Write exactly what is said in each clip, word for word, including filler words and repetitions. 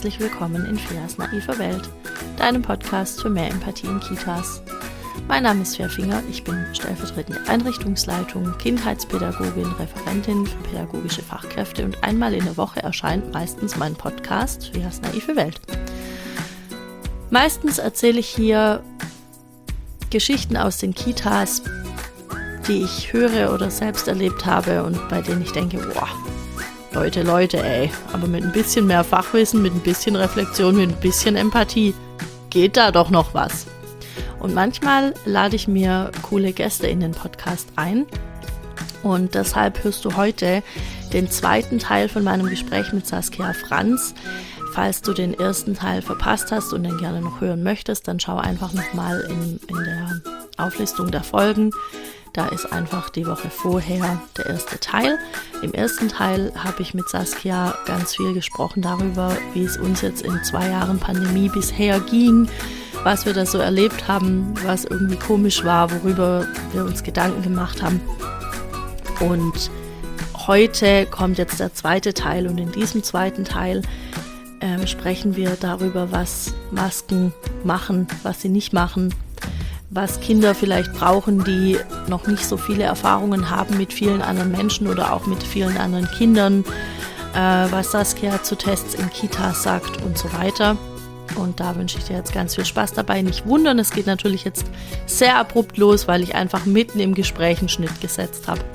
herzlich willkommen in Feas naive Welt, deinem Podcast für mehr Empathie in Kitas. Mein Name ist Fea Finger, ich bin stellvertretende Einrichtungsleitung, Kindheitspädagogin, Referentin für pädagogische Fachkräfte und einmal in der Woche erscheint meistens mein Podcast Feas naive Welt. Meistens erzähle ich hier Geschichten aus den Kitas, die ich höre oder selbst erlebt habe und bei denen ich denke, boah, Leute, Leute, ey, aber mit ein bisschen mehr Fachwissen, mit ein bisschen Reflexion, mit ein bisschen Empathie geht da doch noch was. Und manchmal lade ich mir coole Gäste in den Podcast ein und deshalb hörst du heute den zweiten Teil von meinem Gespräch mit Saskia Franz. Falls du den ersten Teil verpasst hast und den gerne noch hören möchtest, dann schau einfach nochmal in, in der Auflistung der Folgen. Da ist einfach die Woche vorher der erste Teil. Im ersten Teil habe ich mit Saskia ganz viel gesprochen darüber, wie es uns jetzt in zwei Jahren Pandemie bisher ging, was wir da so erlebt haben, was irgendwie komisch war, worüber wir uns Gedanken gemacht haben. Und heute kommt jetzt der zweite Teil und in diesem zweiten Teil ähm, sprechen wir darüber, was Masken machen, was sie nicht machen, was Kinder vielleicht brauchen, die noch nicht so viele Erfahrungen haben mit vielen anderen Menschen oder auch mit vielen anderen Kindern, äh, was Saskia zu Tests in Kitas sagt und so weiter. Und da wünsche ich dir jetzt ganz viel Spaß dabei. Nicht wundern, es geht natürlich jetzt sehr abrupt los, weil ich einfach mitten im Gespräch einen Schnitt gesetzt habe.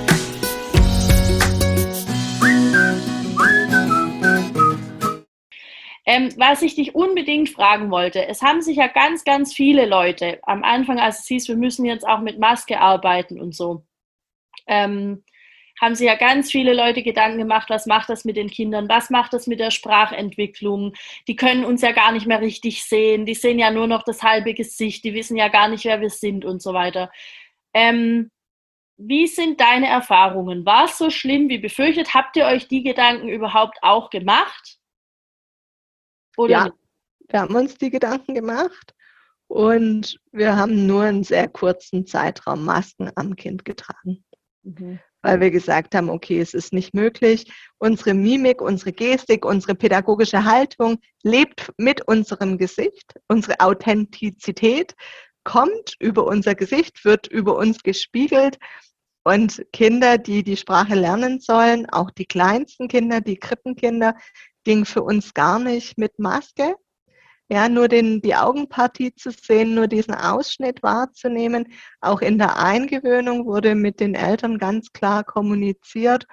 Ähm, was ich dich unbedingt fragen wollte, es haben sich ja ganz, ganz viele Leute am Anfang, als es hieß, wir müssen jetzt auch mit Maske arbeiten und so, ähm, haben sich ja ganz viele Leute Gedanken gemacht, was macht das mit den Kindern, was macht das mit der Sprachentwicklung, die können uns ja gar nicht mehr richtig sehen, die sehen ja nur noch das halbe Gesicht, die wissen ja gar nicht, wer wir sind und so weiter. Ähm, wie sind deine Erfahrungen? War es so schlimm wie befürchtet? Habt ihr euch die Gedanken überhaupt auch gemacht? Oder ja, nicht? wir haben uns die Gedanken gemacht und wir haben nur einen sehr kurzen Zeitraum Masken am Kind getragen, Mhm. weil wir gesagt haben, okay, es ist nicht möglich. Unsere Mimik, unsere Gestik, unsere pädagogische Haltung lebt mit unserem Gesicht. Unsere Authentizität kommt über unser Gesicht, wird über uns gespiegelt. Und Kinder, die die Sprache lernen sollen, auch die kleinsten Kinder, die Krippenkinder, ging für uns gar nicht mit Maske. Ja, nur den, die Augenpartie zu sehen, nur diesen Ausschnitt wahrzunehmen. Auch in der Eingewöhnung wurde mit den Eltern ganz klar kommuniziert,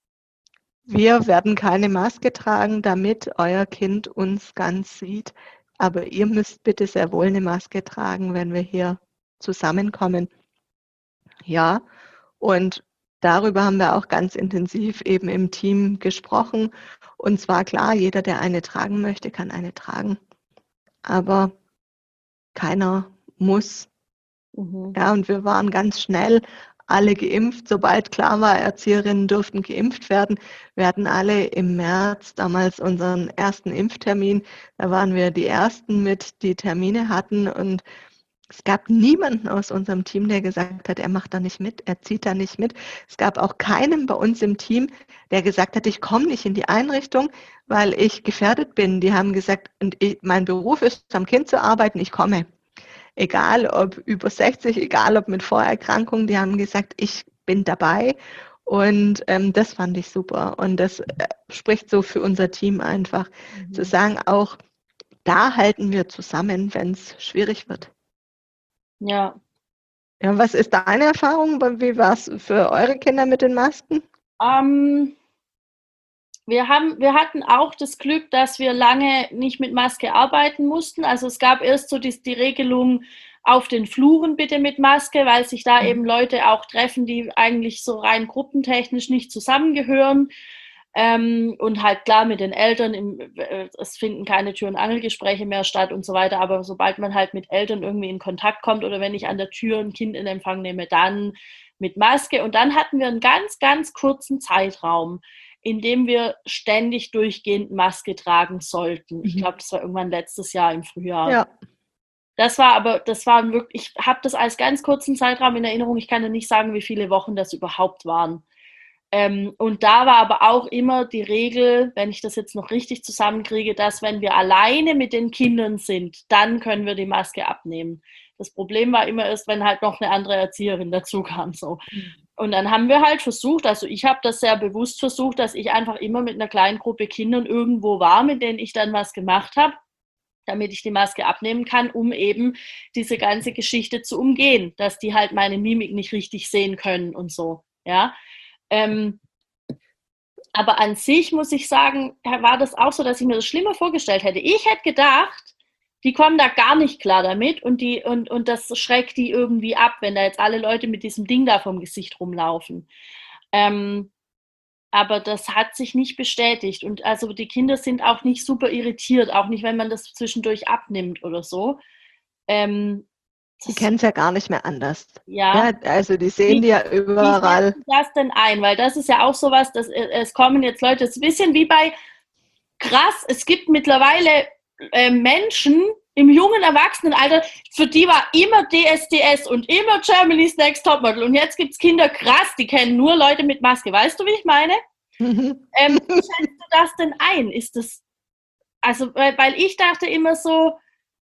wir werden keine Maske tragen, damit euer Kind uns ganz sieht. Aber ihr müsst bitte sehr wohl eine Maske tragen, wenn wir hier zusammenkommen. Ja, und darüber haben wir auch ganz intensiv eben im Team gesprochen. Und zwar klar, jeder, der eine tragen möchte, kann eine tragen. Aber keiner muss. Mhm. Ja, und wir waren ganz schnell alle geimpft. Sobald klar war, Erzieherinnen durften geimpft werden. Wir hatten alle im März damals unseren ersten Impftermin. Da waren wir die Ersten mit, die Termine hatten. Und es gab niemanden aus unserem Team, der gesagt hat, er macht da nicht mit, er zieht da nicht mit. Es gab auch keinen bei uns im Team, der gesagt hat, ich komme nicht in die Einrichtung, weil ich gefährdet bin. Die haben gesagt, und ich, mein Beruf ist, am Kind zu arbeiten, ich komme. Egal ob über sechzig, egal ob mit Vorerkrankungen, die haben gesagt, ich bin dabei. Und ähm, das fand ich super. Und das äh, spricht so für unser Team einfach, mhm. zu sagen, auch da halten wir zusammen, wenn es schwierig wird. Ja. Ja, was ist deine Erfahrung? Wie war es für eure Kinder mit den Masken? Ähm, wir haben, wir hatten auch das Glück, dass wir lange nicht mit Maske arbeiten mussten. Also es gab erst so die, die Regelung auf den Fluren bitte mit Maske, weil sich da mhm. eben Leute auch treffen, die eigentlich so rein gruppentechnisch nicht zusammengehören. Ähm, und halt klar mit den Eltern, im, äh, es finden keine Tür- und Angelgespräche mehr statt und so weiter, aber sobald man halt mit Eltern irgendwie in Kontakt kommt oder wenn ich an der Tür ein Kind in Empfang nehme, dann mit Maske. Und dann hatten wir einen ganz, ganz kurzen Zeitraum, in dem wir ständig durchgehend Maske tragen sollten. Mhm. Ich glaube, das war irgendwann letztes Jahr im Frühjahr. Ja. Das war aber, das war wirklich, ich habe das als ganz kurzen Zeitraum in Erinnerung, ich kann dir nicht sagen, wie viele Wochen das überhaupt waren. Ähm, und da war aber auch immer die Regel, wenn ich das jetzt noch richtig zusammenkriege, dass wenn wir alleine mit den Kindern sind, dann können wir die Maske abnehmen. Das Problem war immer erst, wenn halt noch eine andere Erzieherin dazu kam. So. Und dann haben wir halt versucht, also ich habe das sehr bewusst versucht, dass ich einfach immer mit einer kleinen Gruppe Kindern irgendwo war, mit denen ich dann was gemacht habe, damit ich die Maske abnehmen kann, um eben diese ganze Geschichte zu umgehen, dass die halt meine Mimik nicht richtig sehen können und so. Ja. Ähm, aber an sich muss ich sagen, war das auch so, dass ich mir das schlimmer vorgestellt hätte. Ich hätte gedacht, die kommen da gar nicht klar damit und, die, und, und das schreckt die irgendwie ab, wenn da jetzt alle Leute mit diesem Ding da vom Gesicht rumlaufen. Ähm, aber das hat sich nicht bestätigt. Und also die Kinder sind auch nicht super irritiert, auch nicht, wenn man das zwischendurch abnimmt oder so. Ähm, Die kennen es ja gar nicht mehr anders. Ja. Ja, also die sehen Wie, die ja überall. Wie setzt du das denn ein? Weil das ist ja auch sowas, dass es kommen jetzt Leute, es ist ein bisschen wie bei krass, es gibt mittlerweile äh, Menschen im jungen Erwachsenenalter, für die war immer D S D S und immer Germany's Next Topmodel und jetzt gibt es Kinder, krass, die kennen nur Leute mit Maske. Weißt du, wie ich meine? Mhm. Ähm, wie schätzt du das denn ein? Ist das, also, weil, weil ich dachte immer so,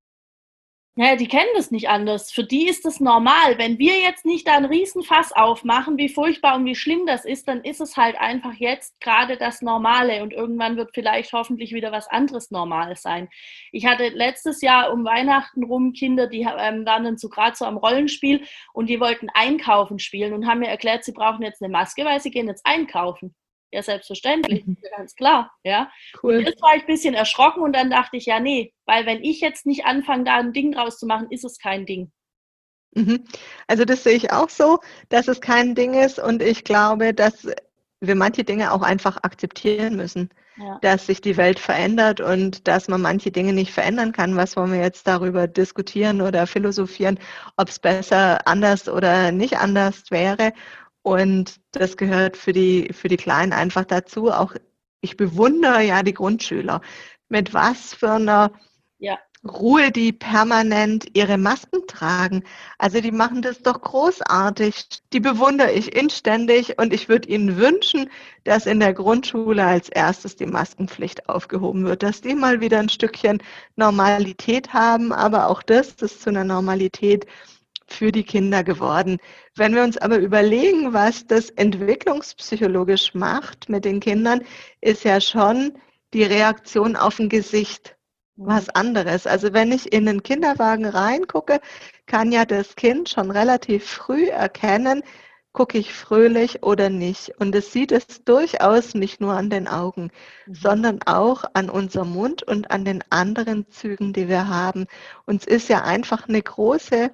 ja, die kennen das nicht anders. Für die ist das normal. Wenn wir jetzt nicht da einen Riesenfass aufmachen, wie furchtbar und wie schlimm das ist, dann ist es halt einfach jetzt gerade das Normale und irgendwann wird vielleicht hoffentlich wieder was anderes normal sein. Ich hatte letztes Jahr um Weihnachten rum Kinder, die ähm, waren dann so gerade so am Rollenspiel und die wollten einkaufen spielen und haben mir erklärt, sie brauchen jetzt eine Maske, weil sie gehen jetzt einkaufen. Ja, selbstverständlich, mhm. Ganz klar, ja. Cool. Und jetzt war ich ein bisschen erschrocken und dann dachte ich, ja, nee, weil wenn ich jetzt nicht anfange, da ein Ding draus zu machen, ist es kein Ding. Mhm. Also das sehe ich auch so, dass es kein Ding ist und ich glaube, dass wir manche Dinge auch einfach akzeptieren müssen, ja. Dass sich die Welt verändert und dass man manche Dinge nicht verändern kann. Was wollen wir jetzt darüber diskutieren oder philosophieren, ob es besser anders oder nicht anders wäre? Und das gehört für die, für die Kleinen einfach dazu. Auch ich bewundere ja die Grundschüler. Mit was für einer ja. Ruhe die permanent ihre Masken tragen. Also die machen das doch großartig. Die bewundere ich inständig und ich würde ihnen wünschen, dass in der Grundschule als erstes die Maskenpflicht aufgehoben wird, dass die mal wieder ein Stückchen Normalität haben. Aber auch das ist zu einer Normalität für die Kinder geworden. Wenn wir uns aber überlegen, was das entwicklungspsychologisch macht mit den Kindern, ist ja schon die Reaktion auf ein Gesicht was anderes. Also wenn ich in den Kinderwagen reingucke, kann ja das Kind schon relativ früh erkennen, gucke ich fröhlich oder nicht. Und es sieht es durchaus nicht nur an den Augen, mhm. sondern auch an unserem Mund und an den anderen Zügen, die wir haben. Uns ist ja einfach eine große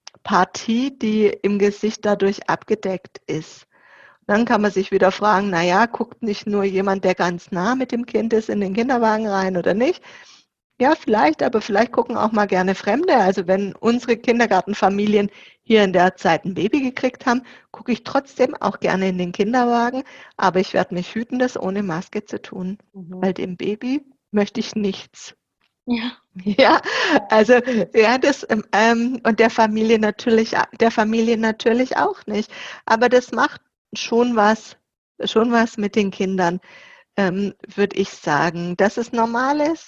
Partie, die im Gesicht dadurch abgedeckt ist. Dann kann man sich wieder fragen, naja, guckt nicht nur jemand, der ganz nah mit dem Kind ist, in den Kinderwagen rein oder nicht? Ja, vielleicht, aber vielleicht gucken auch mal gerne Fremde. Also wenn unsere Kindergartenfamilien hier in der Zeit ein Baby gekriegt haben, gucke ich trotzdem auch gerne in den Kinderwagen. Aber ich werde mich hüten, das ohne Maske zu tun, mhm. weil dem Baby möchte ich nichts. Ja. Ja, also ja, das ähm, und der Familie natürlich, der Familie natürlich auch nicht. Aber das macht schon was, schon was mit den Kindern, ähm, würde ich sagen. Dass es normal ist.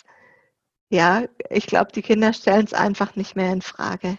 Ja, ich glaube, die Kinder stellen es einfach nicht mehr in Frage,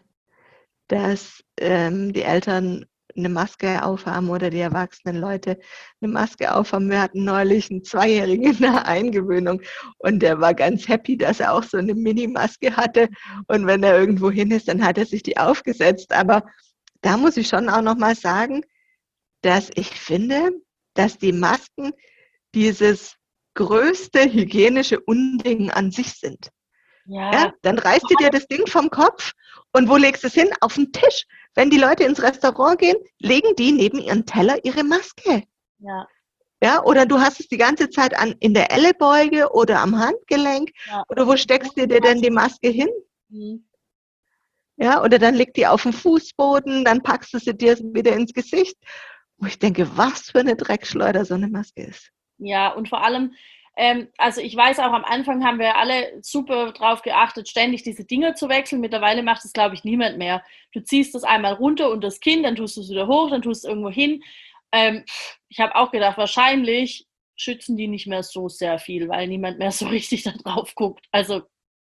dass ähm, die Eltern eine Maske aufhaben oder die erwachsenen Leute eine Maske aufhaben. Wir hatten neulich einen Zweijährigen in der Eingewöhnung und der war ganz happy, dass er auch so eine Mini-Maske hatte und wenn er irgendwo hin ist, dann hat er sich die aufgesetzt. Aber da muss ich schon auch nochmal sagen, dass ich finde, dass die Masken dieses größte hygienische Unding an sich sind. Ja. Ja, dann reißt du dir das Ding vom Kopf und wo legst du es hin? Auf den Tisch. Wenn die Leute ins Restaurant gehen, legen die neben ihren Teller ihre Maske. Ja. Ja, oder du hast es die ganze Zeit an in der Ellebeuge oder am Handgelenk. Ja. Oder wo steckst du dir denn die Maske hin? Mhm. Ja, oder dann liegt die auf dem Fußboden, dann packst du sie dir wieder ins Gesicht. Wo ich denke, was für eine Dreckschleuder so eine Maske ist. Ja, und vor allem, ähm, also ich weiß auch, am Anfang haben wir alle super drauf geachtet, ständig diese Dinger zu wechseln. Mittlerweile macht es, glaube ich, niemand mehr. Du ziehst das einmal runter und das Kinn, dann tust du es wieder hoch, dann tust du es irgendwo hin. Ähm, ich habe auch gedacht, wahrscheinlich schützen die nicht mehr so sehr viel, weil niemand mehr so richtig da drauf guckt. Also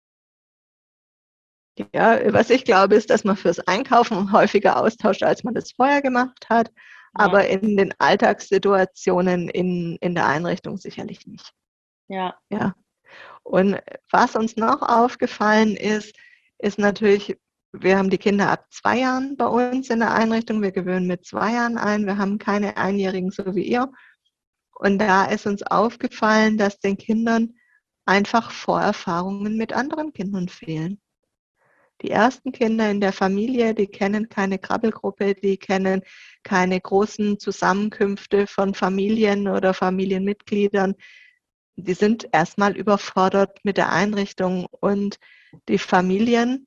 Ja, was ich glaube, ist, dass man fürs Einkaufen häufiger austauscht, als man das vorher gemacht hat. ja, Aber in den Alltagssituationen in, in der Einrichtung sicherlich nicht. ja. Ja. Und was uns noch aufgefallen ist, ist natürlich, wir haben die Kinder ab zwei Jahren bei uns in der Einrichtung. Wir gewöhnen mit zwei Jahren ein. Wir haben keine Einjährigen, so wie ihr. Und da ist uns aufgefallen, dass den Kindern einfach Vorerfahrungen mit anderen Kindern fehlen. Die ersten Kinder in der Familie, die kennen keine Krabbelgruppe, die kennen keine großen Zusammenkünfte von Familien oder Familienmitgliedern. Die sind erstmal überfordert mit der Einrichtung und die Familien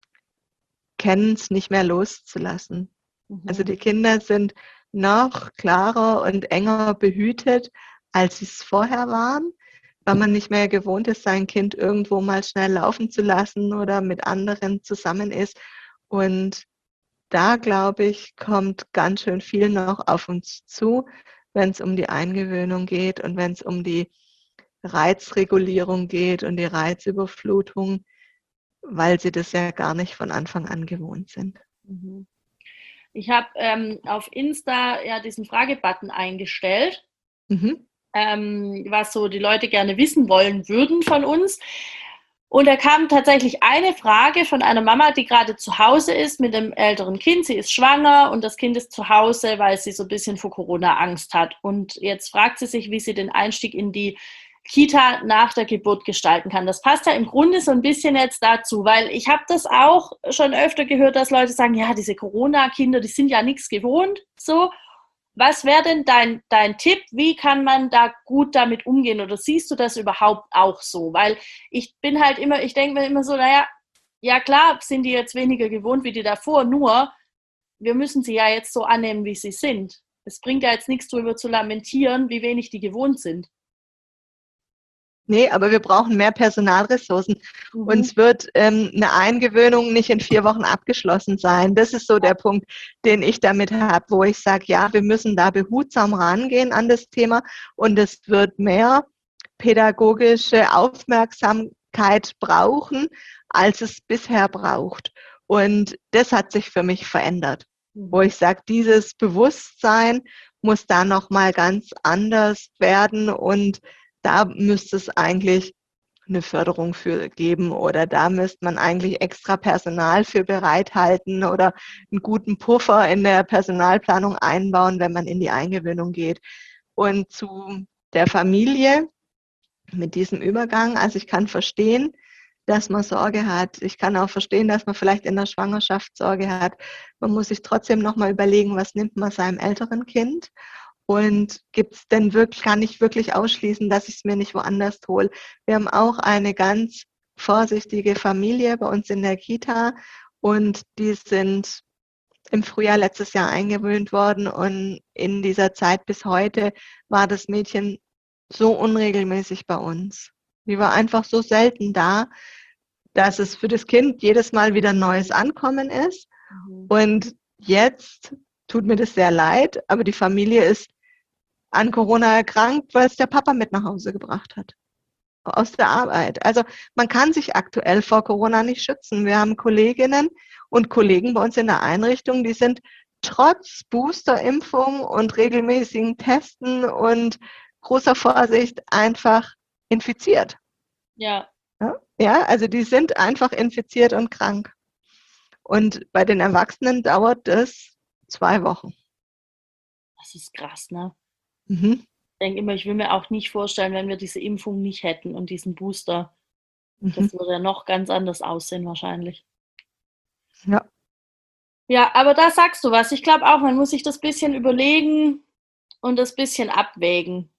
kennen es nicht mehr loszulassen. Mhm. Also die Kinder sind noch klarer und enger behütet, als sie es vorher waren, weil man nicht mehr gewohnt ist, sein Kind irgendwo mal schnell laufen zu lassen oder mit anderen zusammen ist. Und da, glaube ich, kommt ganz schön viel noch auf uns zu, wenn es um die Eingewöhnung geht und wenn es um die Reizregulierung geht und die Reizüberflutung, weil sie das ja gar nicht von Anfang an gewohnt sind. Mhm. Ich habe ähm, auf Insta ja diesen Fragebutton eingestellt, Mhm. ähm, was so die Leute gerne wissen wollen würden von uns. Und da kam tatsächlich eine Frage von einer Mama, die gerade zu Hause ist mit einem älteren Kind. Sie ist schwanger und das Kind ist zu Hause, weil sie so ein bisschen vor Corona Angst hat. Und jetzt fragt sie sich, wie sie den Einstieg in die Kita nach der Geburt gestalten kann. Das passt ja im Grunde so ein bisschen jetzt dazu, weil ich habe das auch schon öfter gehört, dass Leute sagen, ja, diese Corona-Kinder, die sind ja nichts gewohnt, so. Was wäre denn dein, dein Tipp? Wie kann man da gut damit umgehen? Oder siehst du das überhaupt auch so? Weil ich bin halt immer, ich denke mir immer so, naja, ja klar sind die jetzt weniger gewohnt wie die davor, nur wir müssen sie ja jetzt so annehmen, wie sie sind. Es bringt ja jetzt nichts darüber zu lamentieren, wie wenig die gewohnt sind. Nee, aber wir brauchen mehr Personalressourcen. Mhm. Uns wird ähm, eine Eingewöhnung nicht in vier Wochen abgeschlossen sein. Das ist so der Punkt, den ich damit habe, wo ich sage, ja, wir müssen da behutsam rangehen an das Thema und es wird mehr pädagogische Aufmerksamkeit brauchen, als es bisher braucht. Und das hat sich für mich verändert, Mhm. wo ich sage, dieses Bewusstsein muss da nochmal ganz anders werden und da müsste es eigentlich eine Förderung für geben oder da müsste man eigentlich extra Personal für bereithalten oder einen guten Puffer in der Personalplanung einbauen, wenn man in die Eingewöhnung geht. Und zu der Familie mit diesem Übergang, also ich kann verstehen, dass man Sorge hat. Ich kann auch verstehen, dass man vielleicht in der Schwangerschaft Sorge hat. Man muss sich trotzdem nochmal überlegen, was nimmt man seinem älteren Kind? Und gibt es denn wirklich, kann ich wirklich ausschließen, dass ich es mir nicht woanders hole? Wir haben auch eine ganz vorsichtige Familie bei uns in der Kita und die sind im Frühjahr letztes Jahr eingewöhnt worden und in dieser Zeit bis heute war das Mädchen so unregelmäßig bei uns. Die war einfach so selten da, dass es für das Kind jedes Mal wieder ein neues Ankommen ist. Mhm. Und jetzt tut mir das sehr leid, aber die Familie ist an Corona erkrankt, weil es der Papa mit nach Hause gebracht hat. Aus der Arbeit. Also man kann sich aktuell vor Corona nicht schützen. Wir haben Kolleginnen und Kollegen bei uns in der Einrichtung, die sind trotz Boosterimpfung und regelmäßigen Testen und großer Vorsicht einfach infiziert. Ja. Ja, also die sind einfach infiziert und krank. Und bei den Erwachsenen dauert es zwei Wochen. Das ist krass, ne? Mhm. Ich denke immer, ich will mir auch nicht vorstellen, wenn wir diese Impfung nicht hätten und diesen Booster. Mhm. Das würde ja noch ganz anders aussehen wahrscheinlich. Ja. Ja, aber da sagst du was. Ich glaube auch, man muss sich das bisschen überlegen und das bisschen abwägen.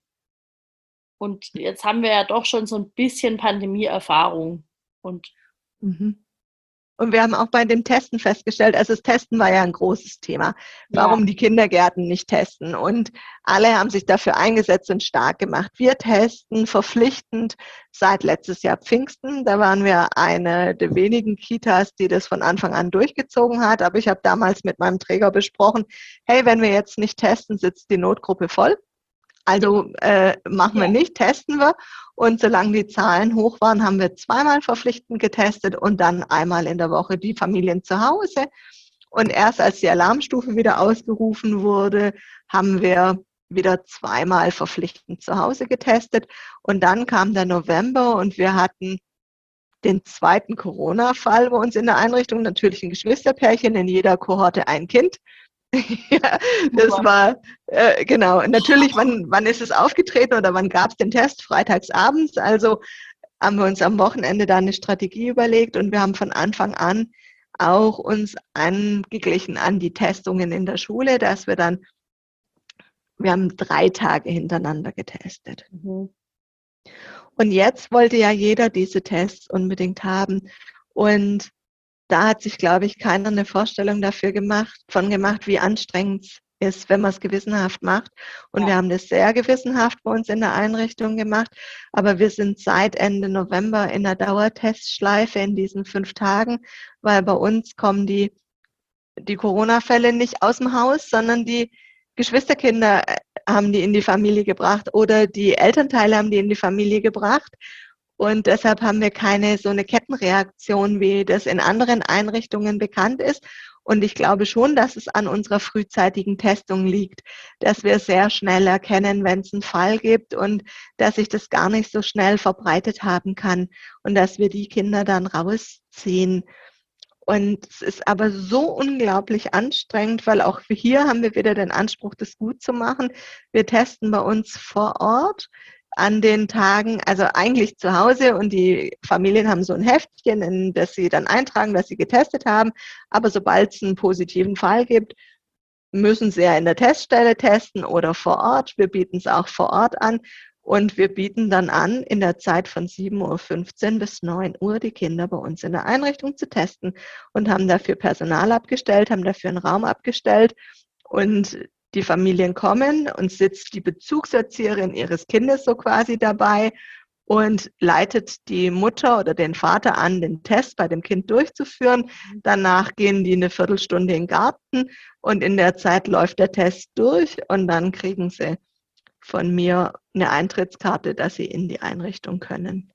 Und jetzt haben wir ja doch schon so ein bisschen Pandemie-Erfahrung. Und Mhm. Und wir haben auch bei dem Testen festgestellt, also das Testen war ja ein großes Thema, warum Ja. die Kindergärten nicht testen. Und alle haben sich dafür eingesetzt und stark gemacht. Wir testen verpflichtend seit letztes Jahr Pfingsten. Da waren wir eine der wenigen Kitas, die das von Anfang an durchgezogen hat. Aber ich habe damals mit meinem Träger besprochen, hey, wenn wir jetzt nicht testen, sitzt die Notgruppe voll. Also äh, machen wir Ja. nicht, testen wir. Und solange die Zahlen hoch waren, haben wir zweimal verpflichtend getestet und dann einmal in der Woche die Familien zu Hause. Und erst als die Alarmstufe wieder ausgerufen wurde, haben wir wieder zweimal verpflichtend zu Hause getestet. Und dann kam der November und wir hatten den zweiten Corona-Fall bei uns in der Einrichtung. Natürlich ein Geschwisterpärchen, in jeder Kohorte ein Kind. Ja, das war, äh, genau. Natürlich, wann, wann ist es aufgetreten oder wann gab es den Test? Freitags abends. Also haben wir uns am Wochenende da eine Strategie überlegt und wir haben von Anfang an auch uns angeglichen an die Testungen in der Schule, dass wir dann, wir haben drei Tage hintereinander getestet. Mhm. Und jetzt wollte ja jeder diese Tests unbedingt haben. Und da hat sich, glaube ich, keiner eine Vorstellung dafür gemacht, von gemacht, wie anstrengend es ist, wenn man es gewissenhaft macht. Und Ja. wir haben das sehr gewissenhaft bei uns in der Einrichtung gemacht. Aber wir sind seit Ende November in der Dauertestschleife in diesen fünf Tagen, weil bei uns kommen die, die Corona-Fälle nicht aus dem Haus, sondern die Geschwisterkinder haben die in die Familie gebracht oder die Elternteile haben die in die Familie gebracht. Und deshalb haben wir keine so eine Kettenreaktion, wie das in anderen Einrichtungen bekannt ist. Und ich glaube schon, dass es an unserer frühzeitigen Testung liegt, dass wir sehr schnell erkennen, wenn es einen Fall gibt und dass sich das gar nicht so schnell verbreitet haben kann und dass wir die Kinder dann rausziehen. Und es ist aber so unglaublich anstrengend, weil auch hier haben wir wieder den Anspruch, das gut zu machen. Wir testen bei uns vor Ort an den Tagen, also eigentlich zu Hause und die Familien haben so ein Heftchen, in das sie dann eintragen, dass sie getestet haben. Aber sobald es einen positiven Fall gibt, müssen sie ja in der Teststelle testen oder vor Ort. Wir bieten es auch vor Ort an und wir bieten dann an, in der Zeit von sieben Uhr fünfzehn bis neun Uhr die Kinder bei uns in der Einrichtung zu testen und haben dafür Personal abgestellt, haben dafür einen Raum abgestellt und die Familien kommen und sitzt die Bezugserzieherin ihres Kindes so quasi dabei und leitet die Mutter oder den Vater an, den Test bei dem Kind durchzuführen. Danach gehen die eine Viertelstunde in den Garten und in der Zeit läuft der Test durch und dann kriegen sie von mir eine Eintrittskarte, dass sie in die Einrichtung können.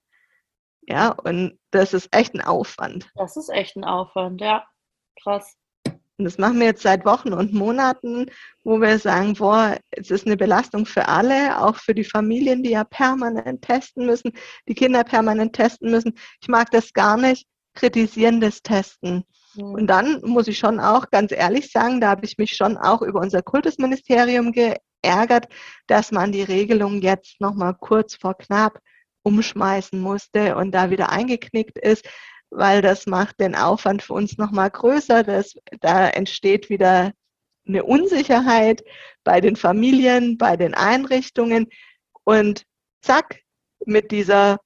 Ja, und das ist echt ein Aufwand. Das ist echt ein Aufwand, ja. Krass. Und das machen wir jetzt seit Wochen und Monaten, wo wir sagen, boah, es ist eine Belastung für alle, auch für die Familien, die ja permanent testen müssen, die Kinder permanent testen müssen. Ich mag das gar nicht, kritisierendes Testen. Mhm. Und dann muss ich schon auch ganz ehrlich sagen, da habe ich mich schon auch über unser Kultusministerium geärgert, dass man die Regelung jetzt nochmal kurz vor knapp umschmeißen musste und da wieder eingeknickt ist, weil das macht den Aufwand für uns nochmal größer. Das, da entsteht wieder eine Unsicherheit bei den Familien, bei den Einrichtungen. Und zack, mit dieser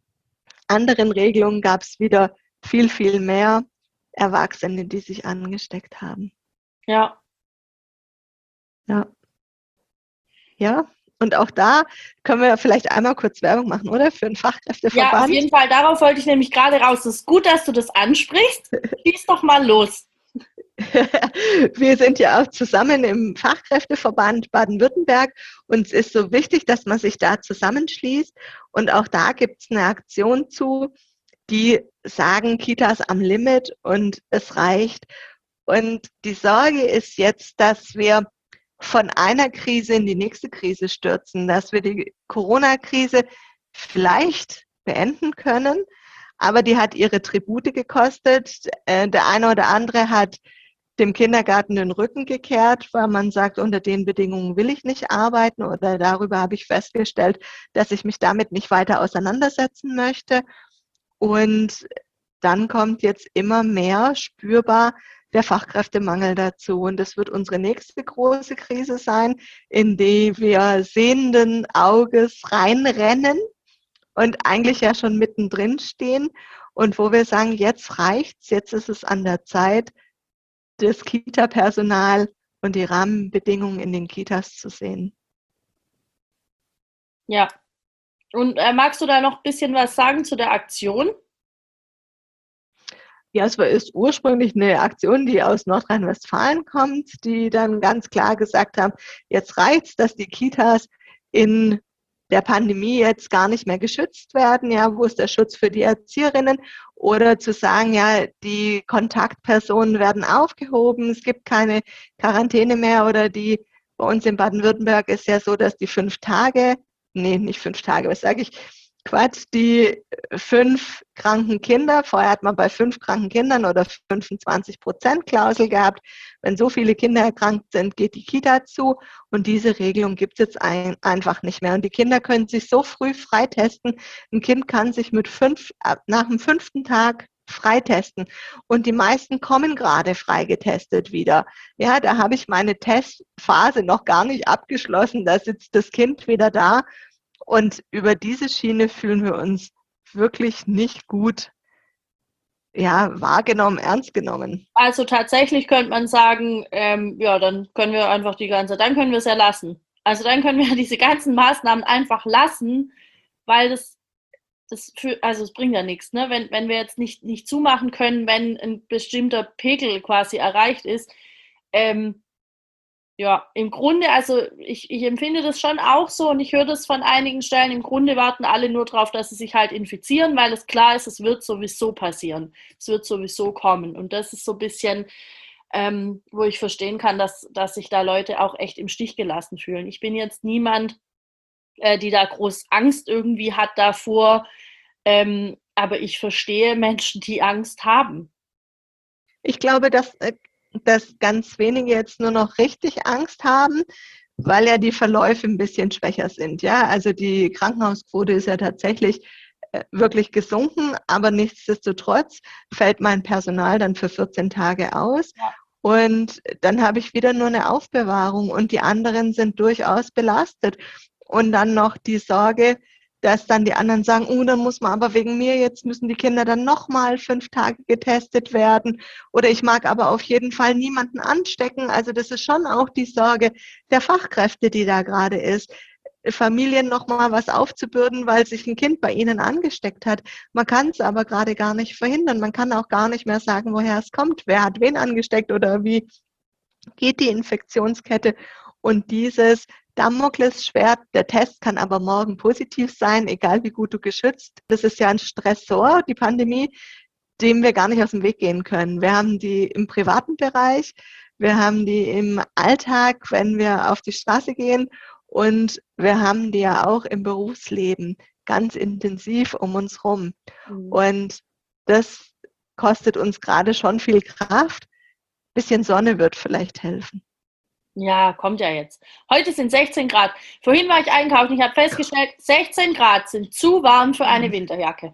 anderen Regelung gab es wieder viel, viel mehr Erwachsene, die sich angesteckt haben. Ja. Ja. Ja. Und auch da können wir vielleicht einmal kurz Werbung machen, oder? Für einen Fachkräfteverband. Ja, auf jeden Fall. Darauf wollte ich nämlich gerade raus. Es ist gut, dass du das ansprichst. Schieß doch mal los. Wir sind ja auch zusammen im Fachkräfteverband Baden-Württemberg und es ist so wichtig, dass man sich da zusammenschließt. Und auch da gibt es eine Aktion zu, die sagen, Kitas am Limit und es reicht. Und die Sorge ist jetzt, dass wir von einer Krise in die nächste Krise stürzen, dass wir die Corona-Krise vielleicht beenden können, aber die hat ihre Tribute gekostet. Der eine oder andere hat dem Kindergarten den Rücken gekehrt, weil man sagt, unter den Bedingungen will ich nicht arbeiten oder darüber habe ich festgestellt, dass ich mich damit nicht weiter auseinandersetzen möchte. Und dann kommt jetzt immer mehr spürbar der Fachkräftemangel dazu. Und das wird unsere nächste große Krise sein, in die wir sehenden Auges reinrennen. und eigentlich ja schon mittendrin stehen und wo wir sagen, jetzt reicht's, jetzt ist es an der Zeit, das Kita-Personal und die Rahmenbedingungen in den Kitas zu sehen. Ja. Und äh, magst du da noch ein bisschen was sagen zu der Aktion? Ja, es ist ursprünglich eine Aktion, die aus Nordrhein-Westfalen kommt, die dann ganz klar gesagt haben, jetzt reicht's, dass die Kitas in der Pandemie jetzt gar nicht mehr geschützt werden. Ja, wo ist der Schutz für die Erzieherinnen? Oder zu sagen, ja, die Kontaktpersonen werden aufgehoben, es gibt keine Quarantäne mehr oder die, bei uns in Baden-Württemberg ist ja so, dass die fünf Tage, nee, nicht fünf Tage, was sage ich, Quatsch, die fünf kranken Kinder, vorher hat man bei fünf kranken Kindern oder fünfundzwanzig Prozent Klausel gehabt, wenn so viele Kinder erkrankt sind, geht die Kita zu und diese Regelung gibt es jetzt ein, einfach nicht mehr und die Kinder können sich so früh freitesten, ein Kind kann sich mit fünf, nach dem fünften Tag freitesten und die meisten kommen gerade freigetestet wieder. Ja, da habe ich meine Testphase noch gar nicht abgeschlossen, da sitzt das Kind wieder da. Und über diese Schiene fühlen wir uns wirklich nicht gut, ja, wahrgenommen, ernst genommen. Also tatsächlich könnte man sagen, ähm, ja, dann können wir einfach die ganze, dann können wir es ja lassen. Also dann können wir diese ganzen Maßnahmen einfach lassen, weil das, das für, also es bringt ja nichts, ne? Wenn, wenn wir jetzt nicht, nicht zumachen können, wenn ein bestimmter Pegel quasi erreicht ist, ähm, ja, im Grunde, also ich, ich empfinde das schon auch so und ich höre das von einigen Stellen, im Grunde warten alle nur darauf, dass sie sich halt infizieren, weil es klar ist, es wird sowieso passieren. Es wird sowieso kommen. Und das ist so ein bisschen, ähm, wo ich verstehen kann, dass, dass sich da Leute auch echt im Stich gelassen fühlen. Ich bin jetzt niemand, äh, die da groß Angst irgendwie hat davor, ähm, aber ich verstehe Menschen, die Angst haben. Ich glaube, dass äh, dass ganz wenige jetzt nur noch richtig Angst haben, weil ja die Verläufe ein bisschen schwächer sind. Ja, also die Krankenhausquote ist ja tatsächlich äh, wirklich gesunken, aber nichtsdestotrotz fällt mein Personal dann für vierzehn Tage aus. Ja. Und dann habe ich wieder nur eine Aufbewahrung und die anderen sind durchaus belastet. Und dann noch die Sorge, dass dann die anderen sagen, oh, dann muss man aber wegen mir, jetzt müssen die Kinder dann nochmal fünf Tage getestet werden. Oder ich mag aber auf jeden Fall niemanden anstecken. Also das ist schon auch die Sorge der Fachkräfte, die da gerade ist. Familien nochmal was aufzubürden, weil sich ein Kind bei ihnen angesteckt hat. Man kann es aber gerade gar nicht verhindern. Man kann auch gar nicht mehr sagen, woher es kommt, wer hat wen angesteckt oder wie geht die Infektionskette. Und dieses Damoklesschwert, der Test kann aber morgen positiv sein, egal wie gut du geschützt. Das ist ja ein Stressor, die Pandemie, dem wir gar nicht aus dem Weg gehen können. Wir haben die im privaten Bereich, wir haben die im Alltag, wenn wir auf die Straße gehen und wir haben die ja auch im Berufsleben ganz intensiv um uns rum. Mhm. Und das kostet uns gerade schon viel Kraft. Ein bisschen Sonne wird vielleicht helfen. Ja, kommt ja jetzt. Heute sind sechzehn Grad. Vorhin war ich einkaufen, ich habe festgestellt, sechzehn Grad sind zu warm für eine Winterjacke.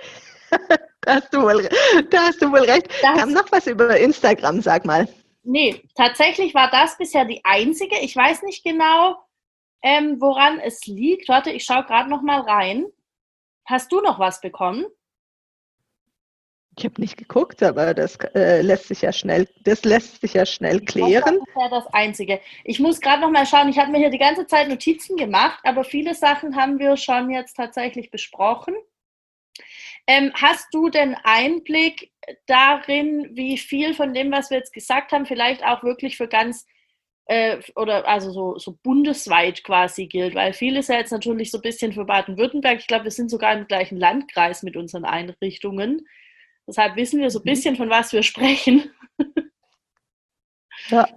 Da hast du wohl, da hast du wohl recht. Das Kam noch was über Instagram, sag mal. Nee, tatsächlich war das bisher die einzige. Ich weiß nicht genau, ähm, woran es liegt. Warte, ich schaue gerade noch mal rein. Hast du noch was bekommen? Ich habe nicht geguckt, aber das äh, lässt sich ja schnell, das lässt sich ja schnell klären. Das ist ja das Einzige. Ich muss gerade noch mal schauen. Ich habe mir hier die ganze Zeit Notizen gemacht, aber viele Sachen haben wir schon jetzt tatsächlich besprochen. Ähm, hast du denn Einblick darin, wie viel von dem, was wir jetzt gesagt haben, vielleicht auch wirklich für ganz äh, oder also so, so bundesweit quasi gilt? Weil vieles ja jetzt natürlich so ein bisschen für Baden-Württemberg. Ich glaube, wir sind sogar im gleichen Landkreis mit unseren Einrichtungen. Deshalb wissen wir so ein bisschen, von was wir sprechen. Ja,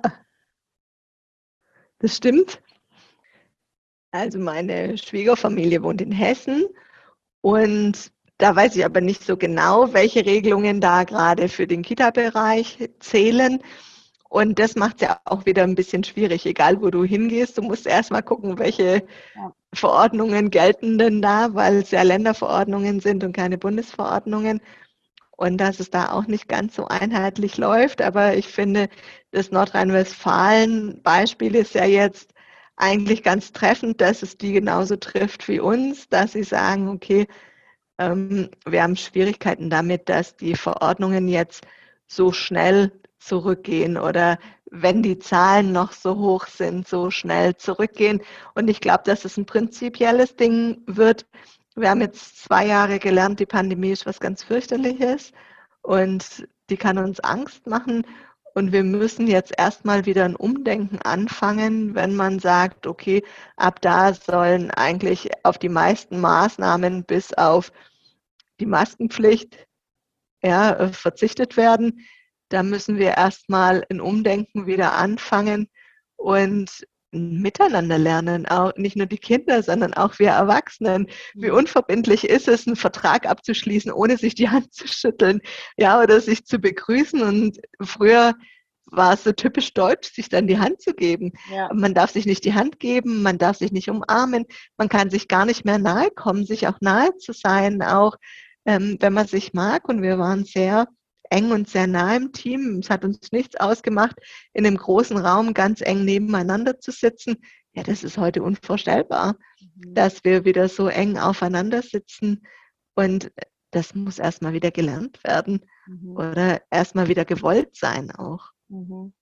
das stimmt. Also meine Schwiegerfamilie wohnt in Hessen und da weiß ich aber nicht so genau, welche Regelungen da gerade für den Kita-Bereich zählen. Und das macht es ja auch wieder ein bisschen schwierig, egal wo du hingehst. Du musst erst mal gucken, welche ja. Verordnungen gelten denn da, weil es ja Länderverordnungen sind und keine Bundesverordnungen. Und dass es da auch nicht ganz so einheitlich läuft. Aber ich finde, das Nordrhein-Westfalen-Beispiel ist ja jetzt eigentlich ganz treffend, dass es die genauso trifft wie uns, dass sie sagen, okay, ähm, wir haben Schwierigkeiten damit, dass die Verordnungen jetzt so schnell zurückgehen oder wenn die Zahlen noch so hoch sind, so schnell zurückgehen. Und ich glaube, dass es ein prinzipielles Ding wird. Wir haben jetzt zwei Jahre gelernt, die Pandemie ist was ganz fürchterliches und die kann uns Angst machen. Und wir müssen jetzt erstmal wieder ein Umdenken anfangen, wenn man sagt, okay, ab da sollen eigentlich auf die meisten Maßnahmen bis auf die Maskenpflicht ja, verzichtet werden. Da müssen wir erstmal ein Umdenken wieder anfangen und miteinander lernen, auch nicht nur die Kinder, sondern auch wir Erwachsenen. Wie unverbindlich ist es, einen Vertrag abzuschließen, ohne sich die Hand zu schütteln, ja, oder sich zu begrüßen. Und früher war es so typisch deutsch, sich dann die Hand zu geben. Ja. Man darf sich nicht die Hand geben, man darf sich nicht umarmen, man kann sich gar nicht mehr nahe kommen, sich auch nahe zu sein, auch ähm, wenn man sich mag. Und wir waren sehr eng und sehr nah im Team. Es hat uns nichts ausgemacht, in einem großen Raum ganz eng nebeneinander zu sitzen. Ja, das ist heute unvorstellbar, mhm. dass wir wieder so eng aufeinander sitzen. Und das muss erstmal wieder gelernt werden mhm. oder erstmal wieder gewollt sein auch. Mhm.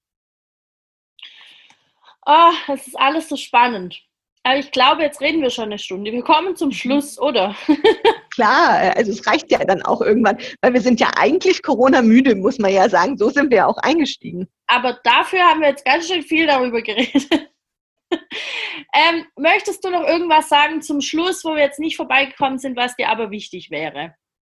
Oh, das ist alles so spannend. Aber ich glaube, jetzt reden wir schon eine Stunde. Wir kommen zum Schluss, oder? Klar, also es reicht ja dann auch irgendwann, weil wir sind ja eigentlich Corona-müde, muss man ja sagen. So sind wir auch eingestiegen. Aber dafür haben wir jetzt ganz schön viel darüber geredet. ähm, möchtest du noch irgendwas sagen zum Schluss, wo wir jetzt nicht vorbeigekommen sind, was dir aber wichtig wäre?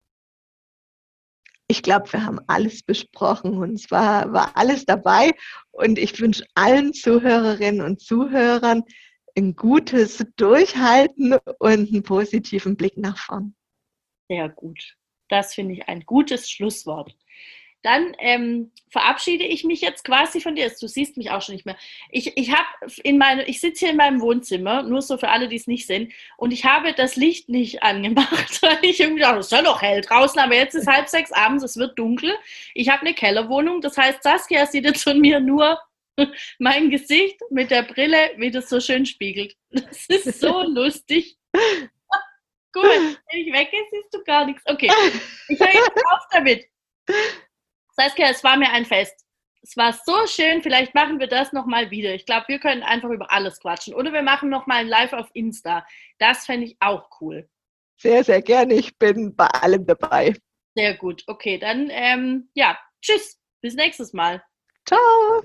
Ich glaube, wir haben alles besprochen und es war, war alles dabei. Und ich wünsche allen Zuhörerinnen und Zuhörern ein gutes Durchhalten und einen positiven Blick nach vorn. Sehr gut. Das finde ich ein gutes Schlusswort. Dann ähm, verabschiede ich mich jetzt quasi von dir. Du siehst mich auch schon nicht mehr. Ich, ich, in meine, ich sitze hier in meinem Wohnzimmer, nur so für alle, die es nicht sehen, und ich habe das Licht nicht angemacht, weil ich irgendwie dachte, es ist ja noch hell draußen, aber jetzt ist halb sechs abends, es wird dunkel. Ich habe eine Kellerwohnung, das heißt, Saskia sieht jetzt von mir nur mein Gesicht mit der Brille, wie das so schön spiegelt. Das ist so lustig. Gut, wenn ich weggehe, siehst du gar nichts. Okay, ich höre jetzt auf damit. Saskia, es war mir ein Fest. Es war so schön, vielleicht machen wir das nochmal wieder. Ich glaube, wir können einfach über alles quatschen. Oder wir machen nochmal ein Live auf Insta. Das fände ich auch cool. Sehr, sehr gerne. Ich bin bei allem dabei. Sehr gut. Okay, dann, ähm, ja, tschüss. Bis nächstes Mal. Ciao.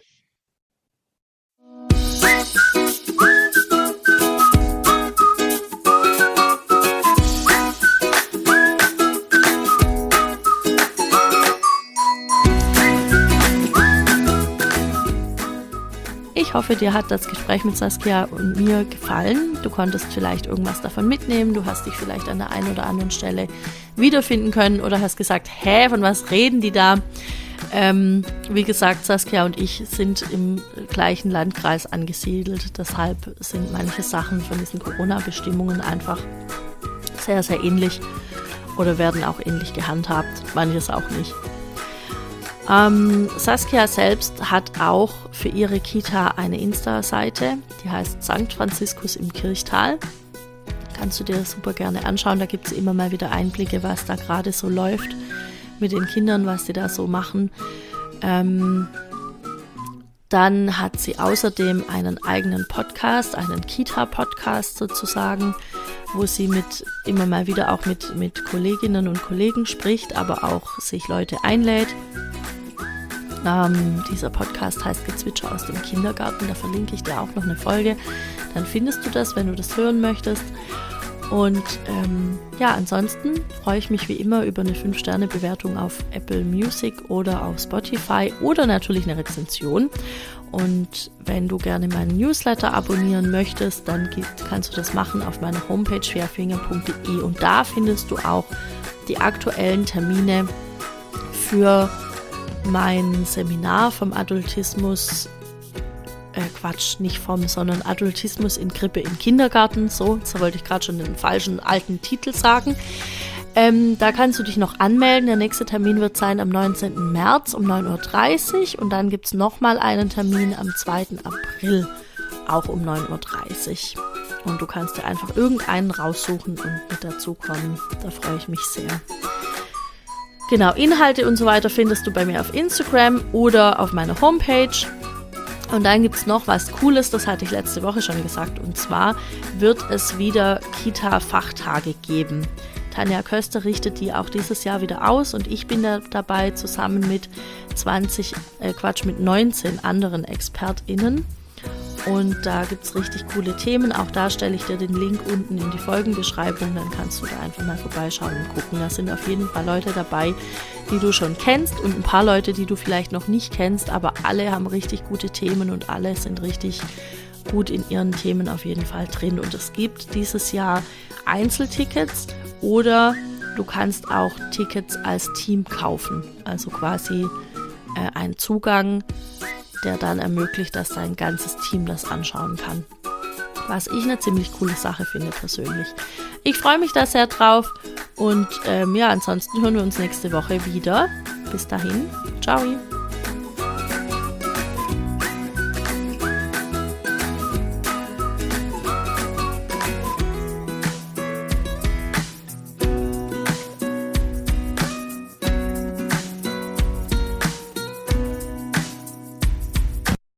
Ich hoffe, dir hat das Gespräch mit Saskia und mir gefallen. Du konntest vielleicht irgendwas davon mitnehmen. Du hast dich vielleicht an der einen oder anderen Stelle wiederfinden können oder hast gesagt, hä, von was reden die da? Ähm, wie gesagt, Saskia und ich sind im gleichen Landkreis angesiedelt. Deshalb sind manche Sachen von diesen Corona-Bestimmungen einfach sehr, sehr ähnlich oder werden auch ähnlich gehandhabt. Manches auch nicht. Ähm, Saskia selbst hat auch für ihre Kita eine Insta-Seite, die heißt Sankt Franziskus im Kirchtal. Kannst du dir super gerne anschauen, da gibt es immer mal wieder Einblicke, was da gerade so läuft mit den Kindern, was die da so machen. Ähm, dann hat sie außerdem einen eigenen Podcast, einen Kita-Podcast sozusagen, wo sie mit immer mal wieder auch mit, mit Kolleginnen und Kollegen spricht, aber auch sich Leute einlädt. Ähm, dieser Podcast heißt Gezwitscher aus dem Kindergarten, da verlinke ich dir auch noch eine Folge. Dann findest du das, wenn du das hören möchtest. Und ähm, ja, ansonsten freue ich mich wie immer über eine fünf Sterne Bewertung auf Apple Music oder auf Spotify oder natürlich eine Rezension. Und wenn du gerne meinen Newsletter abonnieren möchtest, dann kannst du das machen auf meiner Homepage schwerfinger punkt de und da findest du auch die aktuellen Termine für mein Seminar vom Adultismus, äh Quatsch, nicht vom, sondern Adultismus in Krippe im Kindergarten, so, jetzt wollte ich gerade schon den falschen alten Titel sagen. Ähm, da kannst du dich noch anmelden, der nächste Termin wird sein am neunzehnten März um neun Uhr dreißig und dann gibt es nochmal einen Termin am zweiten April auch um neun Uhr dreißig. Und du kannst dir einfach irgendeinen raussuchen und mit dazukommen. Da freue ich mich sehr. Genau, Inhalte und so weiter findest du bei mir auf Instagram oder auf meiner Homepage. Und dann gibt es noch was Cooles, das hatte ich letzte Woche schon gesagt. Und zwar wird es wieder Kita-Fachtage geben. Tanja Köster richtet die auch dieses Jahr wieder aus und ich bin da dabei zusammen mit zwanzig, äh Quatsch, mit neunzehn anderen ExpertInnen. Und da gibt es richtig coole Themen. Auch da stelle ich dir den Link unten in die Folgenbeschreibung. Dann kannst du da einfach mal vorbeischauen und gucken. Da sind auf jeden Fall Leute dabei, die du schon kennst und ein paar Leute, die du vielleicht noch nicht kennst. Aber alle haben richtig gute Themen und alle sind richtig gut in ihren Themen auf jeden Fall drin. Und es gibt dieses Jahr Einzeltickets oder du kannst auch Tickets als Team kaufen. Also quasi äh, ein Zugang, der dann ermöglicht, dass dein ganzes Team das anschauen kann. Was ich eine ziemlich coole Sache finde persönlich. Ich freue mich da sehr drauf und ähm, ja, ansonsten hören wir uns nächste Woche wieder. Bis dahin, ciao!